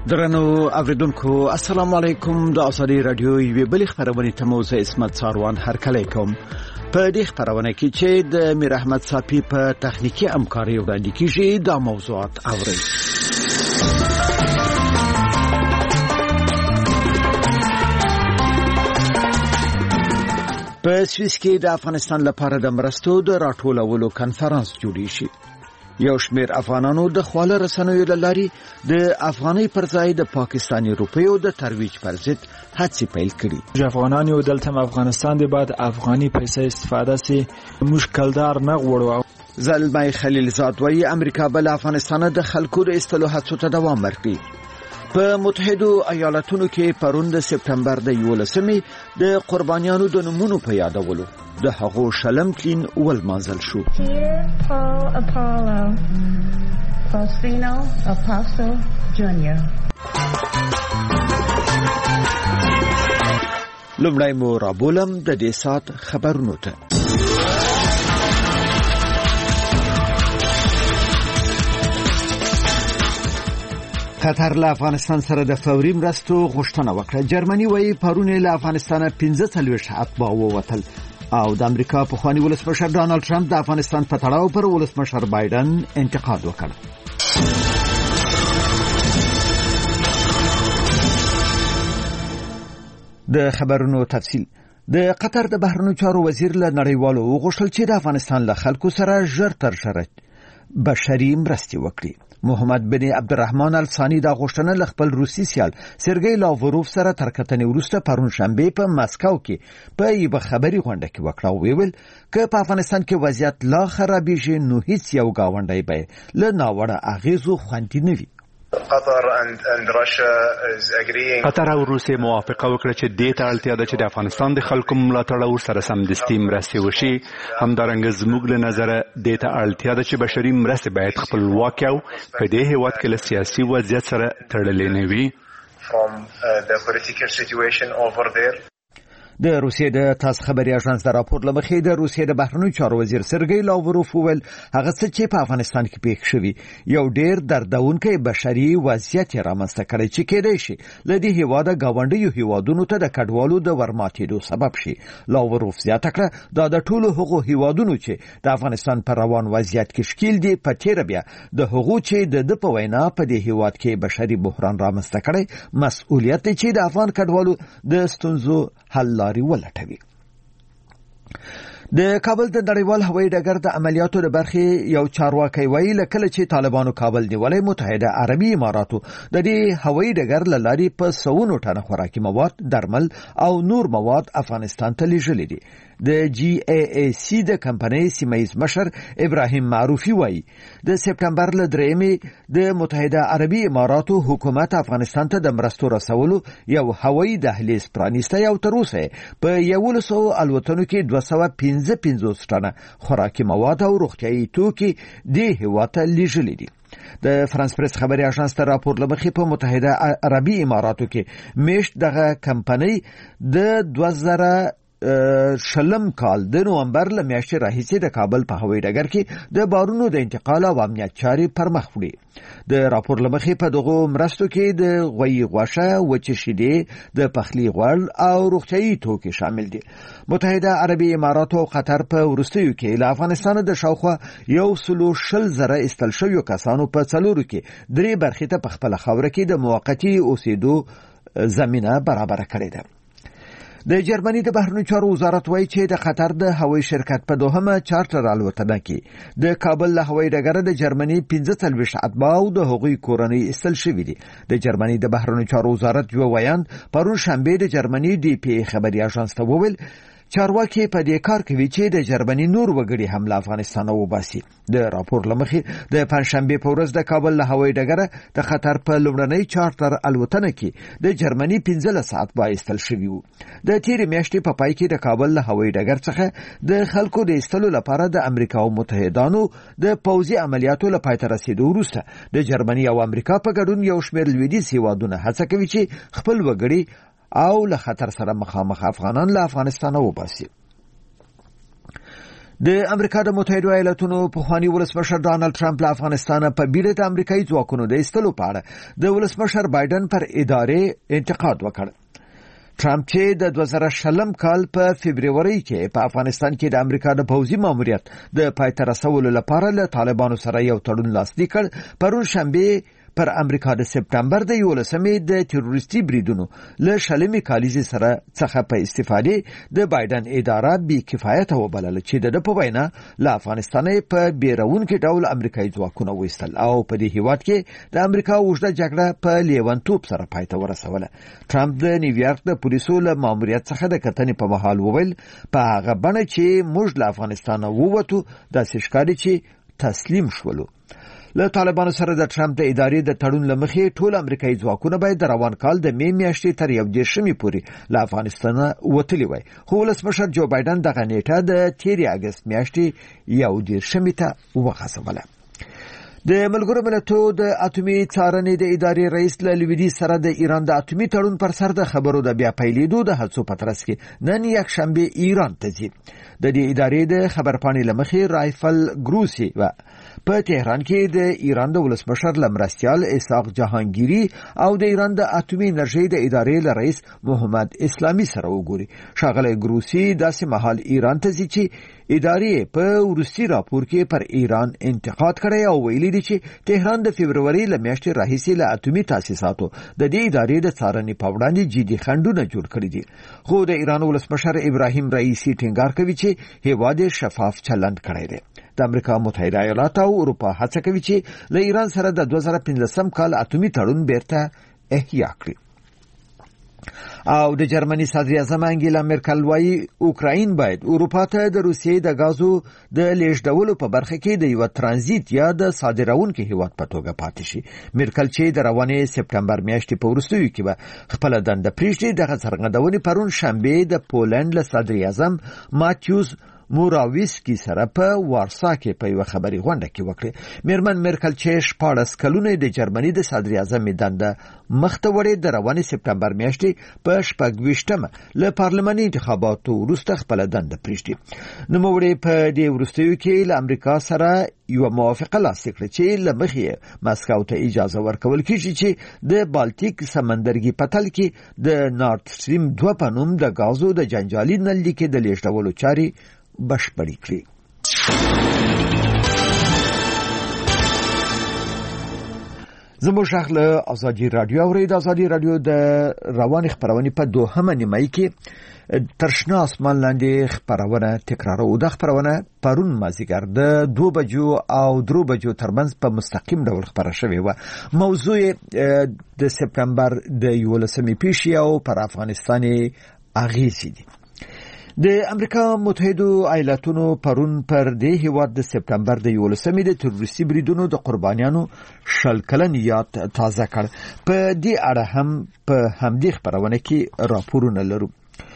درنو اوریدونکو السلام علیکم د ازادي رادیو یوې بلې خبرونه ته مو زه اسمت ساروان هرکلی کوم په دې خبرونه کې چې د میر احمد صافي په تخنیکی همکاري وړاندې کیږي دا موضوعات اوري. په سویس کې د افغانستان لپاره د مرستو د راټولولو کنفرانس جوړی شي. یو شمېر افغانانو د خواله رسنیو له لارې د افغانۍ پر ځای د پاکستاني روپیو د ترویج پر ضد هڅې پیل کړي. افغانان یو دلته افغانستان دی بعد افغاني پیسې استفاده سي مشکلدار نه غوړو. زلمي خلیل زاد وايي امریکا بل افغانستان د خلکو د استلو هڅو ته دوام ورکړي. په متحده ایالاتونو کې پرون د سپټمبر د 11مې د قربانیانو د نومونو په یادولو د هغو شلم کلین ولمانځل شو. لومړی مو رابولم د دې سات خبرونو ته. قطر له افغانستان سره د فوري مرستو غوښتنه وکړه. جرمني وايي پرون له افغانستان 45 اتباع ووتل او د امریکا په خواني ولسمشر ډانلډ ټرمپ د افغانستان په تړاو پر ولسمشر بایدن انتقاد وکړ. د خبرونو تفصیل. د قطر د بهرنیو چارو وزیر له نړیوالو وغوښتل چې د افغانستان له خلکو سره ژر تر ژره بشري مرستې وکړي. محمد بن عبدالرحمن الثانی دا غوښتنه ل خپل روسي سیال سرګی لاوروف سره تر کتنې وروسته پرون شنبه په مسکو کې په یو خبري غونډه کې وکړه او ویل چې په افغانستان کې وضعیت لا خرابېږي نو هیڅ یو گاونډی به له ناوړه اغیزو خوندي نه وي. قطر او روسیه موافقه وکړه چې دې ته اړتیا ده چې د افغانستان د خلکو ملاتړ سره سمدستي مرستې وشي. همدارنګه زموږ له نظره دې ته اړتیا ده چې بشري مرستې باید خپلواک او په دې هیواد کې له سیاسي وضعیت سره تړلې نه وي. د روسیې د تاس خبري اژانس د راپور لمخې د روسیې د بهرنیو چارو وزیر سرګی لاوروف وویل هغه څه چې په افغانستان کې پیښ شوی یو ډېر دردونکی بشري وضعیت رامنځته کړی چې کېدای شي له دې هیواده گاونډیو هیوادونو ته د کډوالو د ورماتېدو سبب شي. لاوروف زیاته کړه دا د ټولو هغو هیوادونو چې د افغانستان پر روان وضعیت کې شکیل دي په تیر بیا د هغو چې د په وینا په دې هیواد کې بشري بحران رامنځته کړی مسؤلیت دی چې د افغان کډوالو د ستونزو حل لارې ولټوي. د کابل د نړیوال هوایي ډګر د عملیاتو د برخې یو چارواکي وایي لکه چې طالبانو کابل نیولې متحده عربي اماراتو د دې هوایي ډګر له لارې په سونو ټنه خوراکي مواد، درمل او نور مواد افغانستان ته لیږلي دي. د GAAC د کمپنۍ سیمایز مشر ابراهیم معروفي وایي د سپټمبر ل 3 د متحده عربي اماراتو حکومت افغانستان ته د مرستو رسولو یو هوایي دهلیز پرانیسته او تر اوسه په 1100 الوتنو کې 255 ټنه خوراکي مواد او روغتيایي توکي د هیواد ته لیږلي دي. د فرانس پریس خبري اژانس ته راپور لمخې په متحده عربي اماراتو کې میشت دغه کمپنۍ د 2000 شلم کال د نومبر ل میاشتې راهیسې د کابل په هوایي ډګر کې د بارونو د انتقال او امنیت چارې پر مخ وړي. د راپور لمخې په دغه مرستو کې د غوي غوښه، وچه شیدې، د پخلي غوړ او روغتيایي توکي شامل دي. متحده عربي امارات او قطر په وروستیو کې له افغانستان د شاوخوا 140,000 استل شویو کسانو په څلورو کې درې برخې ته په خپل خاوره کې د موقتی اوسېدو زمينه برابر کړې ده. د جرمني د بهرنیو چارو وزارت وایي چې د قطر د هوایي شرکت په دوهمه چارټر الوتنه کې د کابل له هوایي ډګر د جرمني 45 اتباع او د هغوی کورنۍ استل شوي دي. د جرمني د بهرنیو چارو وزارت یو ویاند پرون شنبه د جرمني DPA خبري اژانس ته وویل چارواکي په دې کار کوي چې د جرمني نور وګړي هم له افغانستان وباسي. د راپور لمخې د پنځشنبه په ورځ د کابل له هوایي ډګر د خطر په لومړنۍ چارټر الوتنه کې د جرمني 15 ساعت بایستل شوی وو. د تیر میاشتې په پای کې د کابل له هوایي ډګر څخه د خلکو د استلو لپاره د امریکا او متحدانو د پوځي عملیاتو لپاره تر رسیدو وروسته د جرمني او امریکا په ګډون یو شمېر لویدیځ هیوادونه هڅه کوي چې خپل وګړي او له خطر سره مخامخ افغانان له افغانستان وباسي. د امریکا د متحده ایالاتونو پخوانی ولسمشر ډانلډ ټرمپ له افغانستان په بیړه د امریکایي ځواکونو د ایستلو په اړه د ولسمشر بایدن پر ادارې انتقاد وکړ. ټرمپ چې د 2020 کال په فبرवरी کې په افغانستان کې د امریکا د پوځي ماموریت د پای ته رسولو لپاره له طالبانو سره یو تړون لاسلیک کړ، پرون شنبه پر امریکا د سپټمبر د 11مې د تروریستي بریدونو له شلمې کالیزې سره څخه په استفادې د بایدن اداره بې کفایته وبلله چې د په وینا له افغانستان په بیرونکي ډول امریکایي ځواکونه وایستل او په دې هیواد کې د امریکا اوږده جګړه په لیونتوب سره پای ته ورسوله. ټرمپ د نیویارک د پولیسو له ماموریت څخه د کتنې په مهال وویل په هغه بڼه چې موږ له افغانستان ووتو داسې ښکاري چې تسلیم شولو. له طالبانو سره د ټرمپ د ادارې د تړون لمخې ټول امریکایي ځواکونه باید د روان کال د می میاشتې تر 11 پورې له افغانستان وتلي وای، خو ولسمشر جو بایدن دغه نیټه د 13 اگست میاشتې 11 ته وغځوله. د ملګرو ملتونو د اټومي څارنې د ادارې رئیس له لویدیځ سره د ایران د اټومي تړون پر سر د خبرو د بیا پیلېدو د هڅو په ترڅ کې نن یکشنبه ایران ته ځي. د دې ادارې د خبرپاڼې لمخې رایفل ګروسی و په تهران کې د ایران د ولسمشر لمرستیال اسحاق جهانگیری او د ایران د اټومي انرژي د ادارې له رئیس محمد اسلامي سره وګوري. ښاغلی ګروسی داسې مهال ایران ته ځي چې ادارې په وروستي راپور کې پر ایران انتقاد کړی او ویلي دي چې تهران د فبرवरी له میاشتې راهیسې له اټومي تاسیساتو د دې ادارې د څارنې په وړاندې جدي خنډونه جوړ کړي دي. خو د ایران ولسمشر ابراهیم رئیسی ټینګار کوي چې هیواد شفاف چلند کړی دی. د امریکا متحده ایالات او اروپا هڅه کوي چې له ایران سره د 2015 کال اټومي تړون بیرته احیا کړي. او د جرمني صدر اعظم انګیلا مرکل وايي اوکراین باید اروپا ته د روسیې د غازو د لیږدولو په برخه کې د یو ترانزیت یا د صادرونکو هیواد په توګه پاتې شي. مرکل چې د روانې سپټمبر میاشتې په وروستیو کې به خپل دنده پریږدي، دغه څرګندونې پرون شنبه د پولند له صدر اعظم ماتیوس موراویسکی سره په وارسا کې په یو خبري غونډه کې وکړه. میرمن مرکل چې 14 کلونه د جرمني د صدر اعظم دنده مخته وړي د روانې سپټمبر میاشتې په 26مه له پارلماني انتخاباتو وروسته خپل دنده پریږدي. نوموړي په دې وروستیو کې له امریکا سره یو موافقه لاسلیک کړه چې له مخې ماسکو ته اجازه ورکول کیږي چې د بالټیک سمندرګي په تل کې د نارت سټریم 2 په نوم د غازو د جنجالي نل لیکې د لیږدولو چاري بشپړې کړې. زموږ غږ له ازادي رادیو اورید. ازادي رادیو د روان خبرونه په دوهمه نیمه کې ترشنا اسمان لاندې خبرونه تکرارو. د خبرونه پرون مازیګر د 2 بجو او 3 بجو ترمنځ په مستقیم ډول خبره شوې و. موضوع د سپټمبر د 11مې پیښې او پر افغانستان اغیزې دي. د امریکا متحده ایالاتونو پرون پر دې هیواد د سپټمبر د 11مې د تروریستي بریدونو د قربانیانو 10 کلن یاد تازه کړ. په دې اړه هم په همدې خبرونه کې راپورونه لرو.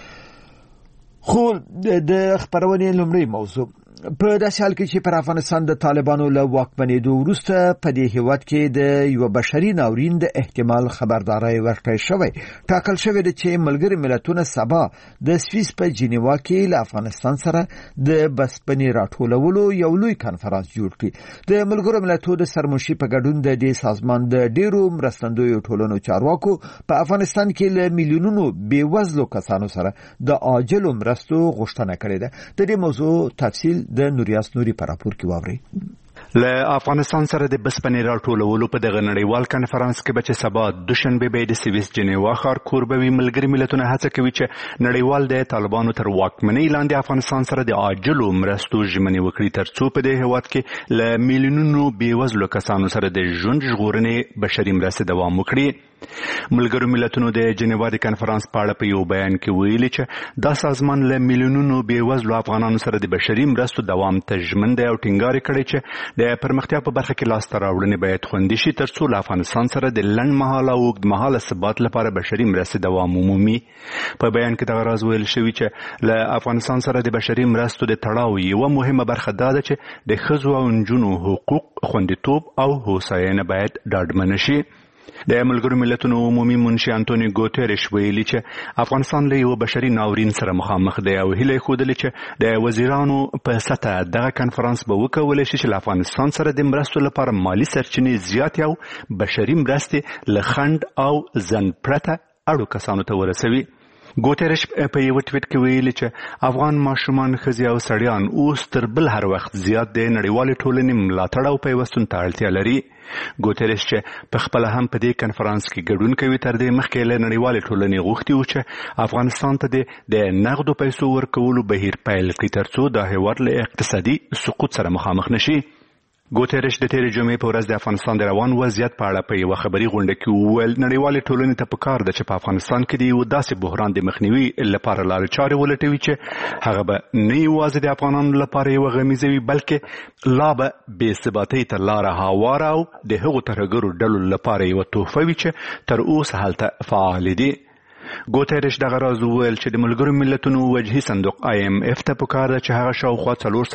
خو د خبرونې لومړی موضوع په داسې حال کې چې پر افغانستان د طالبانو له واکمنېدو وروسته په دې هیواد کې د یو بشري ناورین د احتمال خبرداري ورکړې شوې. ټاکل شوې ده چې ملګري ملتونه سبا د سویس په جنیوا کې له افغانستان سره د بسپنې راټولولو یو لوی کانفرنس جوړ کړي. د ملګرو ملتونو د سرمشي په ګډون د دې سازمان د ډیرو مرستندویو ټولنو چارواکو په افغانستان کې له میلیونونو بیوزلو کسانو سره د عاجلو مرستو غوښتنه کړې ده. د دې موضوع تفصیل د نوریاس نوري په راپور کې واوري. له افغانستان سره د بسپنې راټولولو په دغه نړیوال کانفرنس کې به سبا دوشنبه به د سویس جنیوا ښار کوربوي ملګري ملتونه هڅه کوي چې نړیوال د طالبانو تر واکمنۍ لاندې افغانستان سره د عاجلو مرستو ژمنې وکړي ترڅو په دې هیواد کې له میلیونونو بیوزلو کسانو سره د ژوند ژغورنې بشري مرستې دوام وکړي. ملګرو ملتونو د جنیوا د کانفرنس په اړه په یو بیان کې ویلي چې دا سازمان له میلیونونو بیوزلو افغانانو سره د بشري مرستو دوام ته ژمن دی او ټینګار کړی چې د پرمختیا په برخه کې لاسته راوړنې باید خوندي شي ترڅو له افغانستان سره د لنډمهاله او اوږدمهاله ثبات لپاره بشري مرستې دوام ومومي. په بیان کې دغه راز ویل شوی چې له افغانستان سره د بشري مرستو د تړاو یوه مهمه برخه دا ده چې د ښځو او نجونو حقوق، خوندیتوب او هوساینه باید ډاډمنه شي. د ملګرو ملتونو عمومي منشي انټونی ګوتریش ویلي چې افغانستان له یو بشري ناورین سره مخامخ دی او هیله خوده چې د وزیرانو په سطح دغه کانفرنس به وکولای شي چې افغانستان سره د مرستو لپاره مالی سرچینې زیات او بشري مرستې له خند او ځن پرته اړو کسانو ته ورسوي. ګوتریش په یو ټویټ کې ویلي چې افغان ماشومان ښځې او سړیان اوس تر بل هر وخت زیات د نړیوالې ټولنې ملاتړ او پیوستون ته اړتیا لري. ګوتریش چې په خپل هم په دې کنفرانس کې ګډون کوي تر دې مخکې له نړیوالې ټولنې غوښتي و چې افغانستان ته د نغدو پیسو ورکولو بهیر پیل کړي ترڅو د هیواد له اقتصادي سقوط سره مخامخ نشي. ګوتریش د تیرې جمعې په ورځ د افغانستان د روان وضعیت په اړه په یوه خبري غونډه کې وویل نړیوالې ټولنې ته پکار ده چې په افغانستان کې د یو داسې بحران د مخنیوي لپاره لارې چارې ولټوي چې هغه به نه یوازې د افغانانو لپاره یوه غمیزه وي بلکې لا به بې ثباتۍ ته لاره هواره او د هغو ترهګرو ډلو لپاره یوه تحفه وي چې تر اوسه هلته فعال دي. ګوتریش دغه راز وویل چې د ملګرو ملتونو وجهي صندوق IMF ته پکار ده چې هغه شاوخوا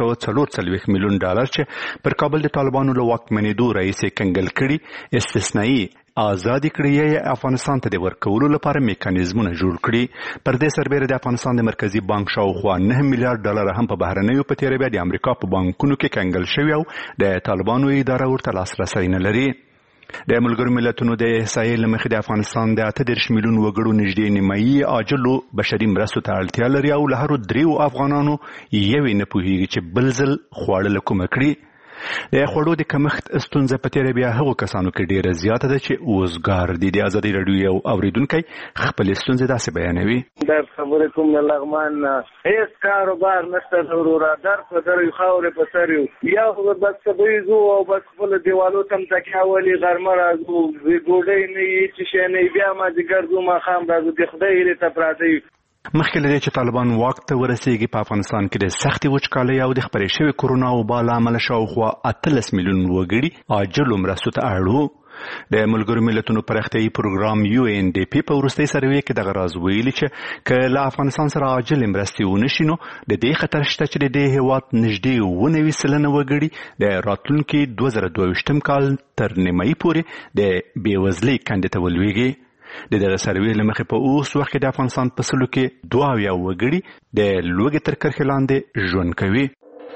444 میلیون ډالر چې پر کابل د طالبانو له واکمنېدو راهیسې کنګل کړي استثنایی آزادي کړي افغانستان ته د ورکولو لپاره میکانیزمونه جوړ کړي. پر دې سربېره د افغانستان د مرکزی بانک شاوخوا 9 میلیارډ ډالر هم په بهرنیو په تیره بیا د امریکا په بانکونو کې کنګل شوي او د طالبانو اداره ورته لاسرسی نه لري. د ملګرو ملتونو د احصایې له مخې د افغانستان د 38 میلیون وګړو نږدې نیمایي عاجلو بشري مرستو ته اړتیا لري او له هرو 3 افغانانو یوې نه پوهیږي چې بل ځل خواړه له کومه کړي. د خوړو د کمښت ستونزه په تیره بیا هغو کسانو کې ډیره زیاته ده چې اوزګار دي. د ازادي راډیو یو اوریدونکی خپلې ستونزې داسې بیانوي. در خبرې کوم د لغمان هیڅ کاروبار نشته وروره در په در خاورې په سر یو بس سبوی زو او بس خپل دیوالو تم تکیا ولي غرمه راځو ګوډۍ نه یې چې شی نه بیا ما د ګرځو ماښام راځو د خدای هیلې ته پراته یو. مخکې له دې چې طالبان واک ته ورسیږي په افغانستان کې د سختې وچکالۍ او د خپرې شوې کرونا وبا له امله شاوخوا 18 میلیون وګړي عاجلو مرستو ته اړ وو. د ملګرو ملتونو پراختیایي پروګرام UNDP په وروستۍ سروې کې دغه راز ویلي چې که له افغانستان سره عاجلې مرستې ونشي نو د دې خطر شته چې د دې هېواد نږدې 90 سلنه وګړي د راتلونکي 2022 کال تر نیمایي پورې د بېوزلۍ کندې ته ولویږي. د دغه سروې له مخې په اوس وخت کې د افغانستان په سلو کې 72 وګړي د لوږې تر کرښې لاندې ژوند کوي.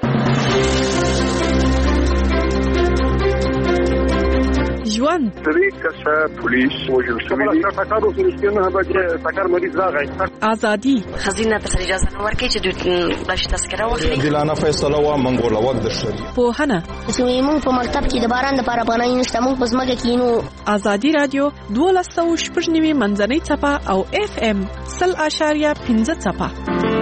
ژوند طریقه پولیس وجل شوی ټاکر وسلسله نه به ټاکر مریض راغی ازادي خزینه ته اجازه نه ورکړي چې دوی باش تذکره واخلي. دلانه فیصله وا منګول وخت د شری پوهنه زموږ په مکتب کې د باران لپاره پناه نشته موږ په ځمکه کې نو. ازادي رادیو 12.9 منځنۍ څپه او FM 0.5 څپه.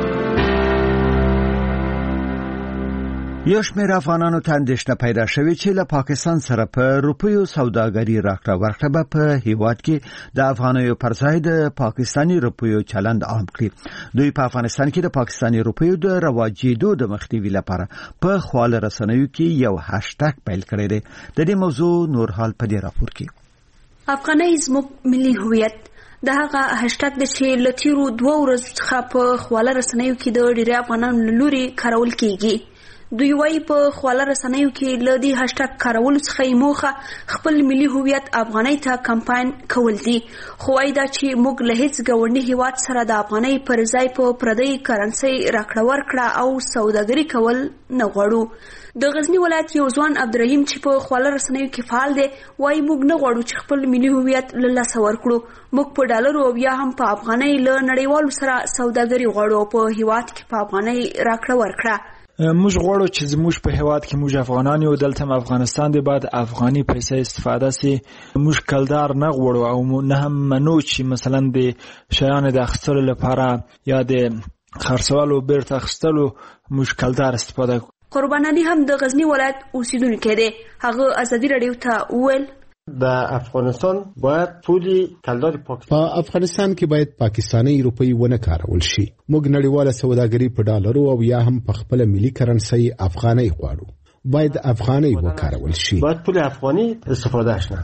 یو شمېر افغانانو ته اندېښنه پیدا شوې چې له پاکستان سره په روپیو سوداګري راکړه ورکړه به په هیواد کې د افغانیو پر ځای د پاکستاني روپیو چلند عام کړي. دوی په افغانستان کې د پاکستاني روپیو د رواجېدو د مخنیوي لپاره په خواله رسنیو کې یو هاشټګ پیل کړی دی. د دې موضوع نور حال په دې راپور کې. افغانۍ زموږ ملي هویت د هغه هاشټګ د چې لتیرو 2 ورځې څخه په خواله رسنیو کې د ډېر افغانانو لوري کارول کیږي. دوی وايي په خواله رسنیو کې له دې هاشټګ کارولو څخه موخه خپل ملي هویت افغانۍ ته کمپاین کول دي. خو وايي دا چې موږ له هیڅ ګاونډي هیواد سره د افغانۍ پر ځای په پردۍ کرنسۍ راکړه ورکړه او سوداګري کول نه غواړو. د غزنی ولایت یو ځوان عبدالرحیم چې په خواله رسنیو کې فعال دی وايي موږ نه غواړو چې خپل ملي هویت له لاسه ورکړو. موږ په ډالرو او یا هم په افغانۍ له نړیوالو سره سوداګري غواړو. په هیواد کې په افغانۍ راکړه ورکړه. موږ غواړو چې زموږ په هیواد کې موږ افغانان یو دلته افغانستان دی بعد افغاني پیسې استفاده سي. موږ کلدار نه غواړو او نه هم منو چې مثلا د شیانو د اخیستلو لپاره یا د خرڅولو بیرته اخیستلو موږ کلدار استفاده کوو. قربان علي هم د غزنی ولایت اوسیدونکی دی. هغه ازادي راډیو ته وویل در افغانستان باید پولی کلدار په افغانستان کې باید پاکستاني روپی ونه کارول شي. موږ نړیواله سوداګري په ډالرو او یا هم په خپل ملي کرنسي افغانۍ غواړو. باید افغانۍ وکارول شي. باید پول افغاني استفاده شي.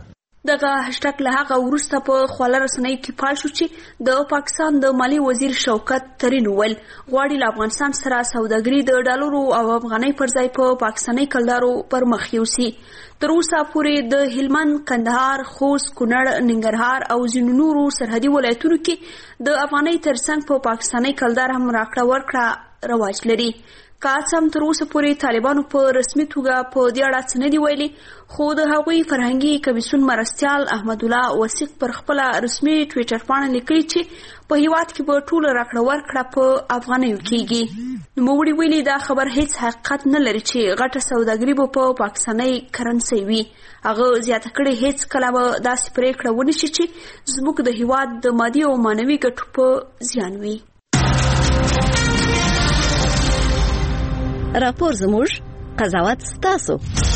دغه هشتګ له هغه وروسته په خواله رسنیو کې فعال شو چې د پاکستان د مالی وزیر شوکت ترین وویل غواړي له افغانستان سره سوداګري د ډالرو او افغانۍ پر ځای په پاکستاني کلدارو پر مخ یوسي. تر اوسه پورې د هلمند، کندهار، خوست، کونړ، ننګرهار او ځینو نورو سرحدي ولایتونو کې د افغانۍ ترڅنګ په پاکستاني کلدار هم راکړه ورکړه رواج لري. که څه هم تر اوسه پورې طالبانو په رسمي توګه په دې اړه څه نه دي ویلي، خو د هغوی فرهنګي کمیسیون مرستیال احمد الله وثیق پر خپله رسمي ټویټر پاڼه لیکلي چې په هیواد کې به ټوله راکړه ورکړه په افغانیو کیږي. نوموړي ویلي دا خبر هیڅ حقیقت نه لري چې غټه سوداګري به په پاکستاني کرنسۍ وي. هغه زیاته کړې هیڅ کله به داسې پرېکړه ونه شي چې زموږ د هیواد د مادي او معنوي ګټو په زیان وي. راپور زموږ، قضاوت ستاسو.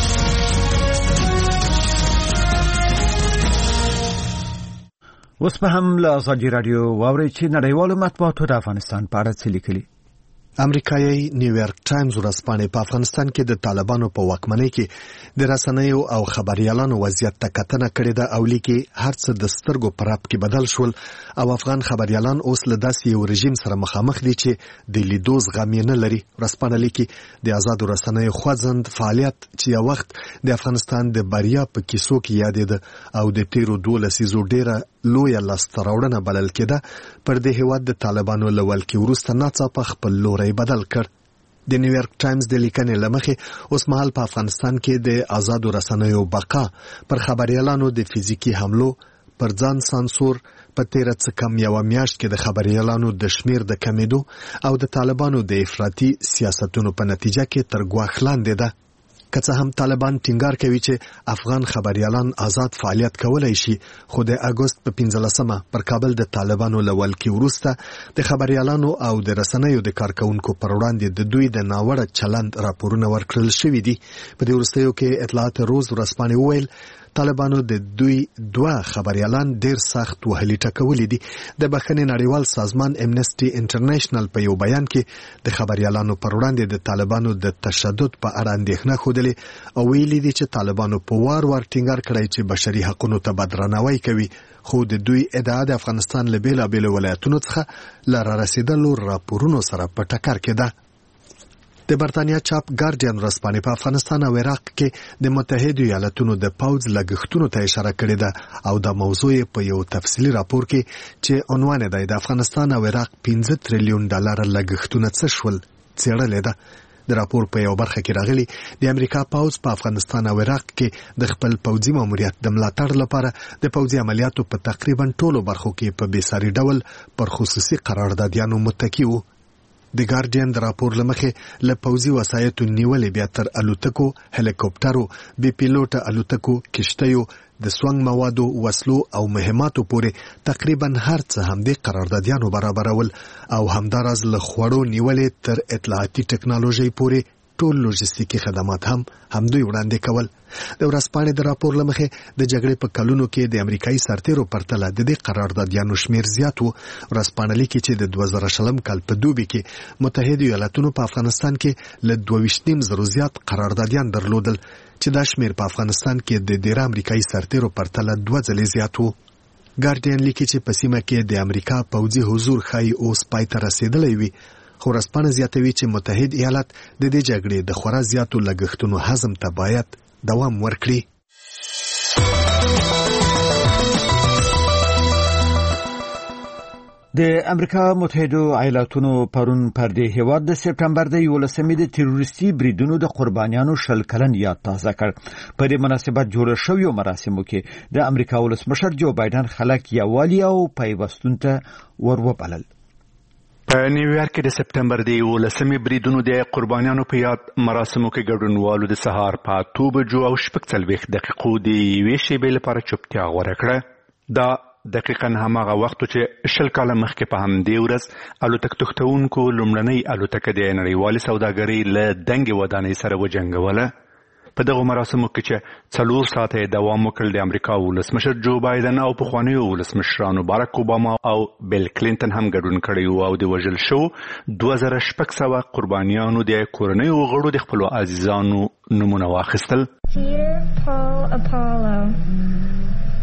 اوس په هم له ازادي رادیو واورئ چې نړیوالو مطبوعاتو د افغانستان په اړه څه لیکلي. امریکایي نیویارک ټایمز ورځپاڼې په افغانستان کې د طالبانو په واکمنۍ کې د رسنیو او خبريالانو وضعیت ته کتنه کړې ده او لیکي هر څه د سترګو په رپ کې بدل شول او افغان خبريالان اوس له داسې یو رژیم سره مخامخ دي چې د لیدو زغم یې نه لري. ورځپاڼه لیکي د آزادو رسنیو خوځند فعالیت چې یو وخت د افغانستان د بریا په کیسو کې یادېده او د تیرو 12 لسیزو ډیره لویه لاسته راوړنه بلل کېده، پر دې هیواد د طالبانو له ولکې وروسته ناڅاپه خپل لوری بدل کړ. د نیویارک ټایمز د لیکنې له مخې اوس مهال په افغانستان کې د آزادو رسنیو بقا پر خبريالانو د فزیکي حملو، پر ځان سانسور، په تیره څه کم یوه میاشت کې د خبريالانو د شمیر د کمیدو او د طالبانو د افراطي سیاستونو په نتیجه کې تر ګواښ لاندې ده. که څه هم طالبان ټینګار کوي چې افغان خبريالان آزاد فعالیت کولای شي، خو د اګوست په 15مه پر کابل د طالبانو له ولکې وروسته د خبريالانو او د رسنیو د کارکونکو پر وړاندې د دوی د ناوړه چلند راپورونه ورکړل شوي دي. په دې وروستیو کې اطلاعات روز ورځپاڼې وویل طالبانو د دوی 2 خبريالان ډیر سخت وهلي ټکولي دي. د بخښنې نړیوال سازمان امنسټي انټرنیشنل په یو بیان کې د خبريالانو پر وړاندې د طالبانو د تشدد په اړه اندېښنه ښودلې او ویلي دي چې طالبانو په وار ټینګار کړی چې بشري حقوقو ته بدرناوی کوي، خو د دوی ادعا د افغانستان له بیلابیلو ولایتونو څخه له رارسېدلو راپورونو سره په ټکر کې ده. د برتانیا چاپ ګارډین ورځپاڼې په افغانستان او عراق کې د متحده ایالاتونو د پوځ لګښتونو ته اشاره کړې ده او د موضوع په یو تفصیلي راپور کې چې عنوان دی د افغانستان او عراق 15 تریلیون ډالر لګښتونه څه شول څېړلې ده. د راپور په یو برخه کې راغلي د امریکا پوځ په افغانستان او عراق کې د خپل پوځي ماموریت د ملاتړ لپاره د پوځي عملیاتو په تقریبا ټولو برخو کې په بېساري ډول پر خصوصي قراردادیانو متکی وو. د ګارډین د راپور لمخې له پوځي وسایطو نیولې بیا تر الوتکو، هلیکوپټرو، بې پیلوټه الوتکو، کشتیو، د سونګ موادو، وسلو او مهماتو پورې تقریبا هر څه همدې قراردادیانو برابرول او همداراز له خوړو نیولې تر اطلاعاتي ټکنالوژي پورې ټول لوجستیکي خدمات هم همدوی وړاندې کول. د ورځپاڼې د راپور لمخې د جګړې په کلونو کې د امریکایي سرتیرو پرتله د دې قراردادیانو شمیر زیات و. ورځپاڼه لیکي چې د 2000 کال په دوبي کې متحده ایالاتونو په افغانستان کې له 22,000 زیات قراردادیان درلودل چې دا شمیر په افغانستان کې د ډیر امریکایي سرتیرو پرتله 2 ځلې زیات و. ګارډین لیکي چې په سیمه کې د امریکا پوځي حضور ښایي اوس پای ته رسیدلی وي، خو ورځپاڼه زیاتوي چې متحد ایالات د دې جګړې د خورا زیاتو لګښتونو هضم ته باید دوام ورکړي. د امریکا متحده ایالاتونو پرون پر دې هیواد د سپټمبر د 11مې د تروریستي بریدونو د قربانیانو 100 کلن یاد تازه کړ. په دې مناسبت جوړ شویو مراسمو کې د امریکا ولسمشر جو بایدن خلک یووالي او پیوستون ته وروبلل. په نیویارک کې د سپټمبر د 11مې بریدونو د قربانیانو په یاد مراسمو کې ګډونوالو د سهار په 8 بجو او 40 دقیقو د یوې شیبې لپاره چوپتیا غوره کړه. دا دقیقاً هماغه وخت چې 10 کاله مخکې په همدې ورځ الوتکه توختونکو لومړنۍ الوتکه د نړیوالې سوداګرۍ له دنګې ودانۍ سره وجنګوله. په دغه مراسمو کې چې 4 ساعته دوام وکړ د امریکا ولسمشر جو بایدن او پخوانیو ولسمشرانو باراک اوباما او بیل کلینټن هم ګډون کړی او د وژل شو 2600 قربانیانو د کورنیو غړو د خپلو عزیزانو نومونه واخیستل.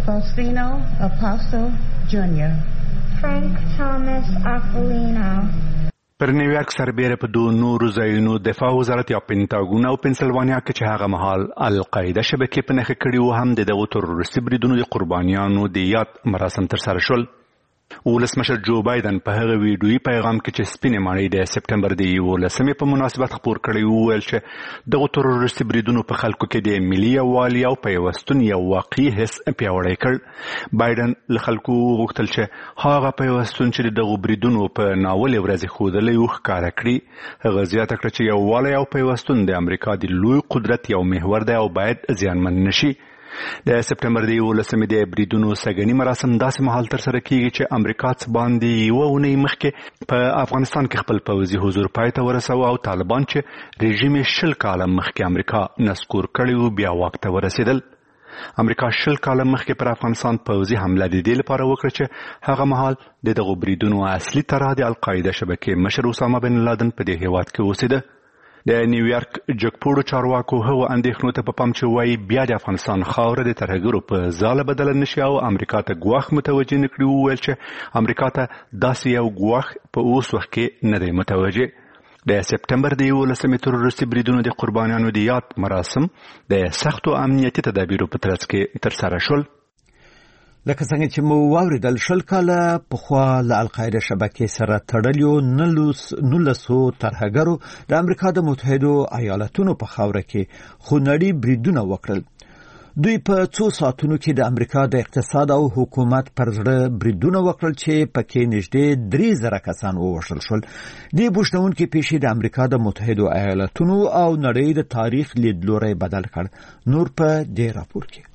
Faustino Apostle Jr. Frank Thomas Aquilino. پر نیویارک سربیره په دوه نورو ځایونو دفاع وزارت یا پینټاګون او پنسلوانیا کې چې هغه مهال القاعده شبکې په نښه کړي وو هم دغه تروریستي بریدونو د قربانیانو د یاد مراسم ترسره شول. ولسمشر جو بایدن په هغه ویډیویي پیغام کې چې سپینې ماڼۍ د سپټمبر د 11 په مناسبت خپور کړی وویل چې دغه تروریستي بریدونو په خلکو کې د ملي یووالي او پیوستون یو واقعي حس پیاوړی کړ. بایدن له خلکو وغوښتل چې هغه پیوستون چې دغه بریدونو په ناولې ورځې ښودلی و ښکاره کړي. هغه زیاته کړه چې یووالی او پیوستون د امریکا د لوی قدرت یو محور دی او باید زیانمن نشي. د سپټمبر د 11 د بریدونو سګنی مراسم داسې مهال ترسره کیږي چې امریکا څخه باندې یو اونۍ مخکې په افغانستان کې خپل پوځي حضور پای ته ورساوه او طالبان چې رژیم 10 کاله مخکې امریکا نسکور کړی و بیا واک ته ورسېدل. امریکا 10 کاله مخکې پر افغانستان پوځي حمله د دې لپاره وکړه چې هغه مهال دغه بریدونو اصلي طرح د القاعده شبکې مشر اسامه بن لادن په دې هیواد کې اوسېده. د نیویارک جګپوړو چارواکو هغو اندېښنو ته په پام چې وایي بیا د افغانستان خاوره د ترهګرو په ځاله بدله نشي او امریکا ته ګواښ متوجه نه کړي وویل چې امریکا ته داسې یو ګواښ په اوس وخت کې نه دی متوجه. د سپټمبر د 11 تروریستي بریدونو د قربانیانو د یاد مراسم د سختو امنیتي تدابیرو په ترڅ کې ترسره شول. لکه څنګه چې مو واوریدل 10 کاله پخوا له القاعده شبکې سره تړلیو 19 ترهګرو د امریکا د متحدو ایالاتونو په خاوره کې خونړي بریدونه وکړل. دوی په 2 ساعتونو کې د امریکا د اقتصاد او حکومت پر زړه بریدونه وکړل چې پکې نږدې 3000 کسان ووژل شول. دې بوشنونکې پیښې د امریکا د متحدو ایالاتونو او نړۍ د تاریخ لیدلوری بدل کړ. نور په دې راپور کې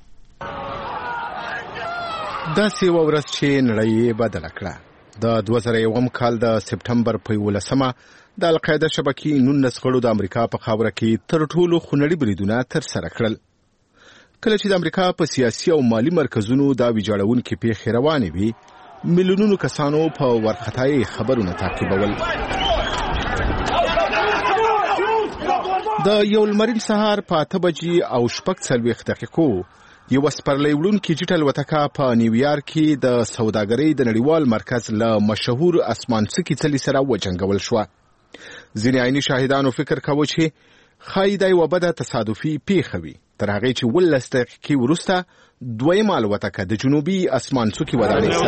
داسې یوه ورځ چې نړۍ یې بدله کړه. د 2001 کال د سپټمبر په 11 د القاعده شبکې 19 غړو د امریکا په خاوره کې تر ټولو خونړي بریدونه ترسره کړل. کله چې د امریکا په سیاسي او مالی مرکزونو دا ویجاړونکې پیښې روانې وي میلیونونو کسانو په وارخطایي خبرونه تعقیبول. د یو لمرین سهار په 8 بجې او 46 دقیقو یو سپرلی وړونکې جیټ الوتکه په نیویارک کې د سوداګرۍ د نړیوال مرکز له مشهور اسمانڅکي څلي سره وجنګول شوه. ځینې عیني شاهدانو فکر کاوه چې ښایي دا یوه بده تصادفي پیښه وي تر هغې چې 12 دقیقې وروسته دویمه الوتکه د جنوبي اسمانڅکي ودانۍ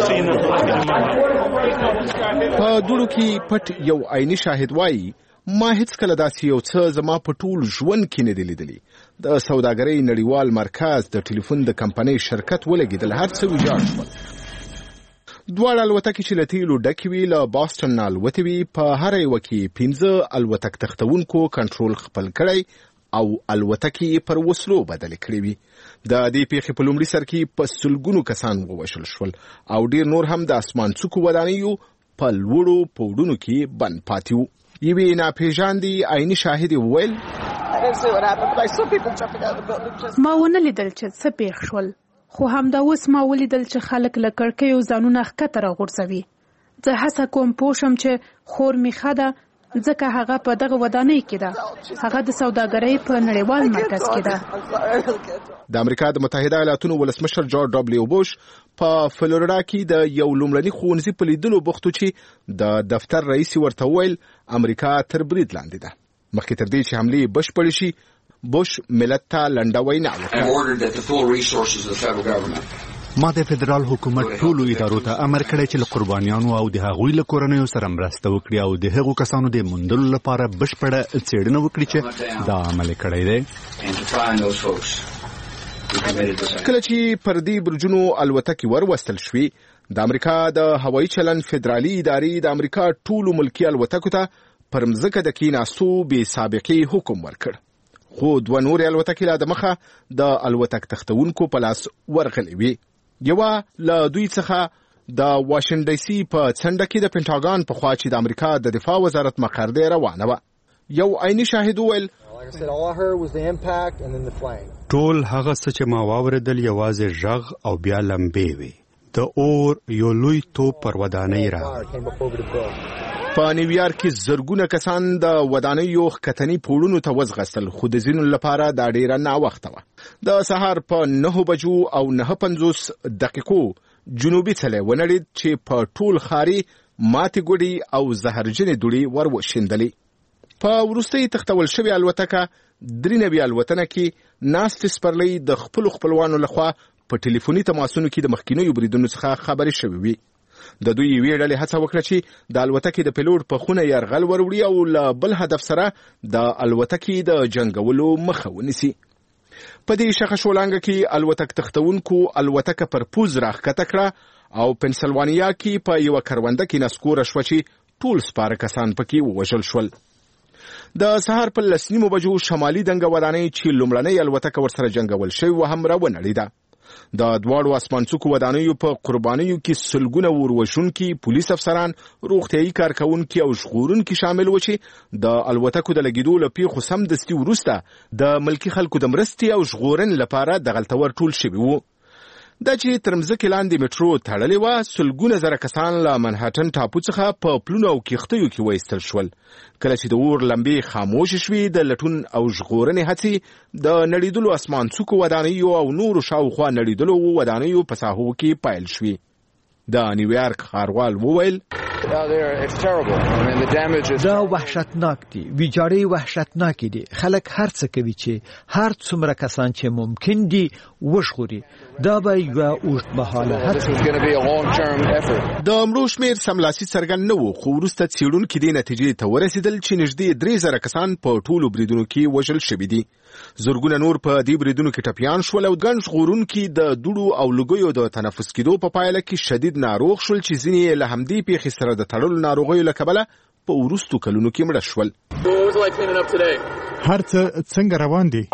په دوړو کې پټ یو عیني شاهد وایي ما هیڅ کله داسې یو څه زما په ټول ژوند کې نه دی لیدلی. د سوداګرۍ نړیوال مرکز د ټلیفون د کمپنۍ شرکت ولګېدل، هر څه ویجاړ شول. دواړه الوتکې چې له تیلو ډکې وي له باستون نه الوتې وي. په هر یوه کې 15 الوتک تختونکو کنټرول خپل کړی او الوتکې پر وسلو بدلې کړې وي. د دې پیښې په لومړي سر کې په سلګونو کسان ووژل شول او ډیر نور هم د اسمانڅکو ودانیو په لوړو پوړونو کې بند پاتې وو. یوې ناپېژاندې عیني شاهد وویل ما ونه لیدل چې څه پیښ شول، خو همدا اوس ما ولیدل چې خلک له کړکیو ځانونه ښکته راغورځوي. زه هڅه کوم پوه شم چې خور مې ښه ده ځکه هغه په دغه ودانۍ کې ده. هغه د سوداګرۍ په نړیوال مرکز کې ده. د امریکا د متحده ایالاتونو ولسمشر جورج ډبلیو بوش په فلوریډا کې د یو لومړني ښوونځي په لیدلو بوخت و چې د دفتر رئیس ورته وویل امریکا تر برید لاندې ده. مخکې تر دې چې حملې بشپړې شي بوش ملت ته لنډه وینا وکړه. ما د فدرال حکومت ټولو ادارو ته امر کړی چې له قربانیانو او د هغوی له کورنیو سره مرسته وکړي او د هغو کسانو د موندلو لپاره بشپړه څېړنه وکړي چې دا عمل کړی دی. کله چې پر دې برجونو الوتکې وروستل شوې د امریکا د هوایي چلن فدرالي ادارې د امریکا ټولو ملکي الوتکو ته پر مځکه د کېناستو بې سابقې حکم ورکړ. خو 2 نورې الوتکې لا د مخه د الوتک تختونکو په لاس ورغلې وې. یوه له دوی څخه د واشنګټن ډي سي په څنډه کې د پینټاګان په خوا چې د امریکا د دفاع وزارت مقر دی روانه وه. یو عیني شاهد وویل ټول هغه څه چې ما واوریدل یوازې غږ او بیا لمبې وې. د اور یو لوی توپ پر ودانۍ راغی. په نیویارک کې زرګونه کسان د ودانیو ښکتني پوړونو ته وځغستل، خو د ځینو لپاره دا ډیره ناوخته وه. د سهار په 9 بجو او 9:50 دقیقو جنوبي څلی ونړید چې په ټول ښاري ماتې ګوډي او زهرجنې دوړې ور وشیندلې. په وروستۍ تختول شوې الوتکه 93 الوتنه کې ناستې سپرلۍ د خپلو خپلوانو لخوا په ټلیفوني تماسونو کې د مخکینیو بریدونو څخه خبرې شوې وي. د دوی یوې ډلې هڅه وکړه چې د الوتکې د پیلوټ په خونه یرغل وروړي او له بل هدف سره د الوتکې د جنګولو مخه ونیسي. په دې شخه شولانګه کې الوتک تختونکو الوتکه پر پوز راښکته کړه او پنسلوانیا کې په یوه کرونده کې نسکوره شوه چې ټول سپاره کسان پکې ووژل شول. د سهار په 10:30 بجو شمالي دنګه ودانۍ چې لومړنۍ الوتکه ورسره جنګول شوې وه هم راونړېده. د دواړو اسمانڅوکو ودانیو په قربانیو کې سلګونه وروژونکي، پولیس افسران، روغتیایي کارکوونکي او ژغورونکي شامل و چې د الوتکو د لګېدو له پیښو سمدستي وروسته د ملکي خلکو د مرستې او ژغورنې لپاره دغلته ورټول شوي وو. دا چې تر مځکې لاندې میټرو تړلې وه، سلګونه زره کسان له منهټن ټاپو څخه په پلونو او کښتیو کې وایستل شول. کله چې د اور لمبې خاموشې شوې، د لټون او ژغورنې هڅې د نړېدلو اسمانڅوکو ودانیو او نورو شاوخوا نړېدلو ودانیو په ساحو کې پیل شوې. د نیویارک ښاروال وویل دا وحشتناک دي، ویجاړې وحشتناکې دي. خلک هر څه کوي چې هر څومره کسان چې ممکن دي وژغوري. دا به یوه اوږدمهاله هڅه. د مړو شمېر سملاسي څرګند نه و، خو وروسته څېړونکي دې نتیجې ته ورسېدل چې نږدې 3000 کسان په ټولو بریدونو کې وژل شوي دي. زرګونه نور په دې بریدونو کې ټپیان شول او ګڼ ژغورونکي د دوړو او لوګیو د تنفس کېدو په پایله کې شدید ناروغ شول چې ځینې یې له همدې پیښې سره د تړلو ناروغیو له کبله په وروستو کلونو کې مړه شول. هر څه څنګه روان دي؟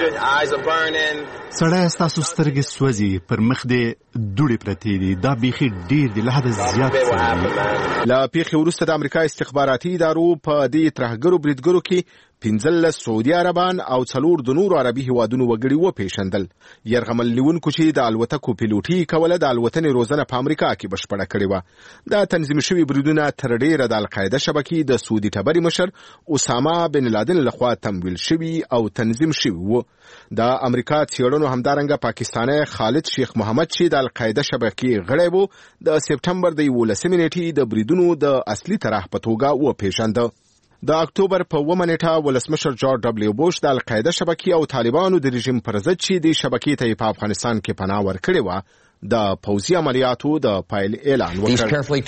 سړی ستاسو سترګې سوځي، پر مخ دې دوړې پرتې دي. دا بیخي ډېر دي، له حده زیات سوځي. له پیښې وروسته د امریکا استخباراتي ادارو په دې ترهګرو بریدګرو کې 15 سعودي عربان او 4 د نورو عربي هیوادونو وګړي وپېژندل. یرغمل نیونکو چې د الوتکو پیلوټي کوله د الوتنې روزنه په امریکا کې بشپړه کړې وه. دا تنظیم شوي بریدونه تر ډېره د القاعده شبکې د سعودي ټبرې مشر اسامه بن لادن لخوا تمویل شوي او تنظیم شوي وو. د امریکا څېړنو همدارنګه پاکستانی خالد شیخ محمد چې د القاعده شبکې غړی وو، د سپټمبر د 11 نیټې د بریدونو د اصلي طرح په توګه وپېژنده. د اکتوبر په 1 نیټه ولسمشر جورج دبلیو بوش د القاعده شبکې او طالبانو د رژیم پر ضد چې د شبکې ته په افغانستان کې پناه ورکړې وه، د پوځي عملیاتو د پایل اعلان وکړ.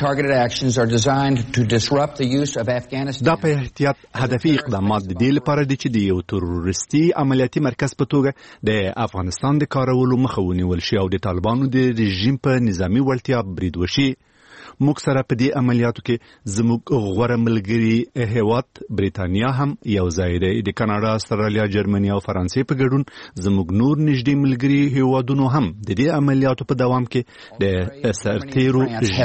دا په احتیاط هدفي اقدامات د دې لپاره دي چې د یو تروریستي عملیاتي مرکز په توګه د افغانستان د کارولو مخه ونیول شي او د طالبانو د رژیم په نظامی وړتیا برید وشي. موږ سره په دې عملیاتو کې زموږ غوره ملګري هیواد بریتانیا هم یو ځای دی. د کاناډا، استرالیا، جرمني او فرانسې په ګډون زموږ نور نږدې ملګري هیوادونو هم د دې عملیاتو په دوام کې د سرتیرو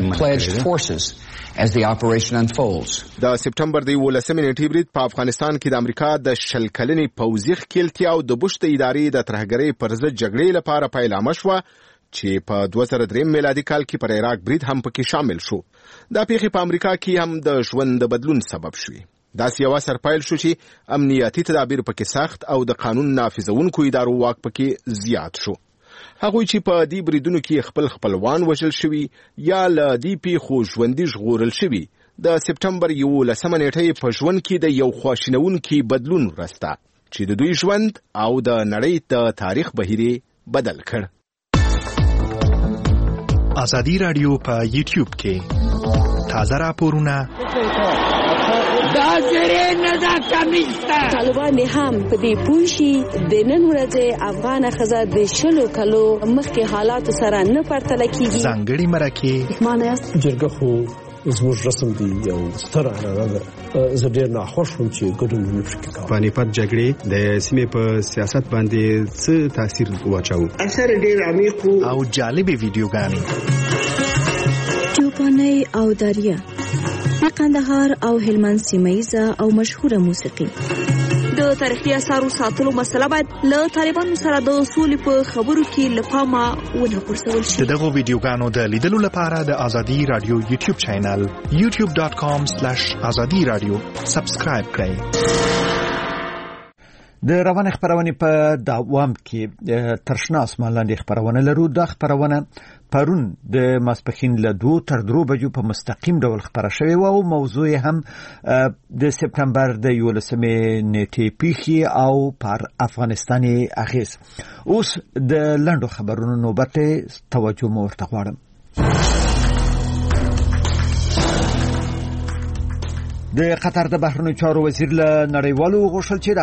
د سپټمبر د 11 نیټې برید په افغانستان کې د امریکا د 20 کلنې پوځي ښکیلتیا او د بوش د ادارې د ترهګرۍ پر ضد جګړې لپاره پیلامه شوه چې په 2003 میلادي کال کې پر عراق برید هم پکې شامل شو. دا پیښې په امریکا کې هم د ژوند د بدلون سبب شوې. داسې یو اثر پیل شو چې امنیتي تدابیر پکې سخت او د قانون نافذونکو ادارو واک پکې زیات شو. هغوی چې په دې بریدونو کې خپل خپلوان وژل شوي یا له دې پیښو ژوندي ژغورل شوي، د سپټمبر 11 نیټې په ژوند کې د یو خواشینونکي بدلون ورسته چې د دوی ژوند او د نړۍ د تاریخ بهیر بدل کړ. ازادي رادیو په یوټیوب کې تازه راپورونه طالبان هم په دې پوه شي د نن ورځې افغانه ښځه د 20 کلو مخکې حالاتو سره نه پرتله کیږي. ځانګړي مرکې معنی است جرګه خو زموږ رسم دی، یو ستره عنعنه ده. زه ډېر ناخوښ وم چې ګډون ونه شو کوم. پانیپت جګړې د سیمې په سیاست باندې څه تاثیر واچاوه؟ اثر ډېر عمیق او جالبې ویډیوګانې. چوپانۍ او دریا د قندهار او هلمند سیمه ییزه او مشهوره موسیقي. د د تاریخي آثارو ساتلو مسله باید له طالبانو سره د سولې په خبرو کې له پامه ونه غورځول شي. دغه ویډیوګانو د لیدلو لپاره د آزادي رادیو یوټیوب چینل youtube.com/azadi radio سبسکرایب کړئ. د روانه خبرونه په دوام کې ترشنا اسمان لاندې خبرونه لرو. د خبرونه پرون د ماسپخین له 2 تر 3 بجو په مستقیم ډول خبره شوې و او موضوع هم د سپتمبر د 11 نیټې پیښې او پر افغانستاني اغیز. اوس د لندو خبرونو نوبت توجه مو ورته غواړم. د قطر د بهرنیو چارو وزیر له نړیوالو غوښتل چې